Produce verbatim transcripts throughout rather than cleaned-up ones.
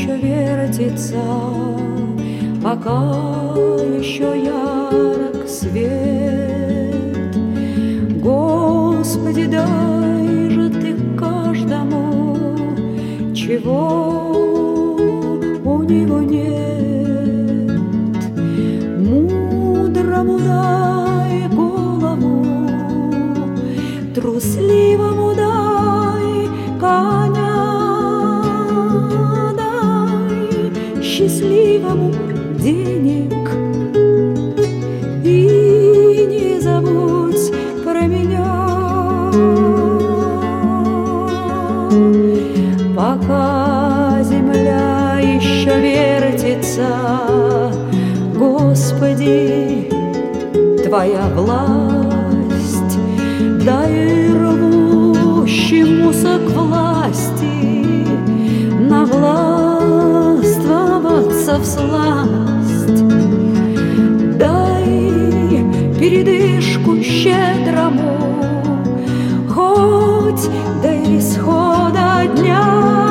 еще вертится, пока еще ярок свет. Господи, дай же Ты каждому, чего у него нет. Мудрому дай голову, трусливому дай коня, дай счастливому денег и не забудь про меня. Пока земля еще вертится, Господи, Твоя власть, дай рвущемуся к власти навластвоваться всласть. Дай передышку щедрому, хоть до исхода дня.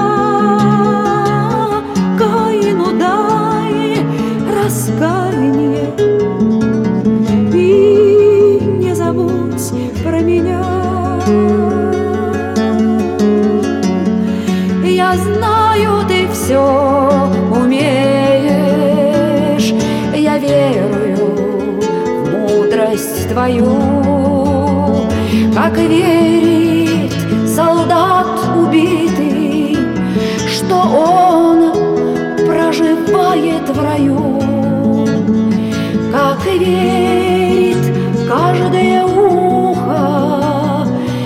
Каину дай раскаяние и не забудь про меня. Я знаю, Ты все умеешь, я верую в мудрость Твою, как верит солдат убитый, что он проживает в раю, как верит каждое ухо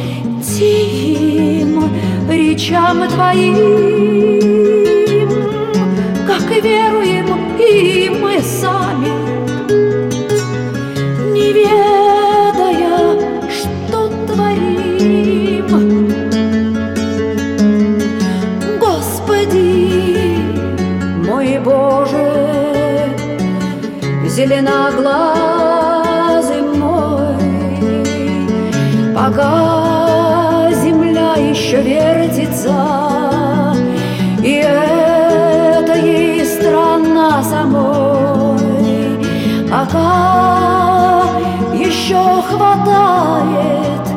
тихим речам Твоим, как веруем и мы сами, не ведая, что творим. Господи, мой Боже, зеленоглазый мой, пока земля еще вертится, и это ей страна самой, пока еще хватает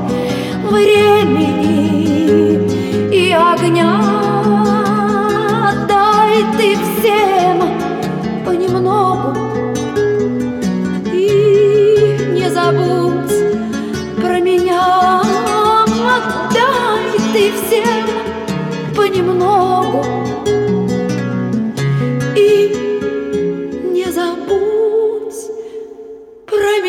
времени и огня, дай Ты всем понемногу и не забудь про меня. Дай Ты всем понемногу и не забудь про меня.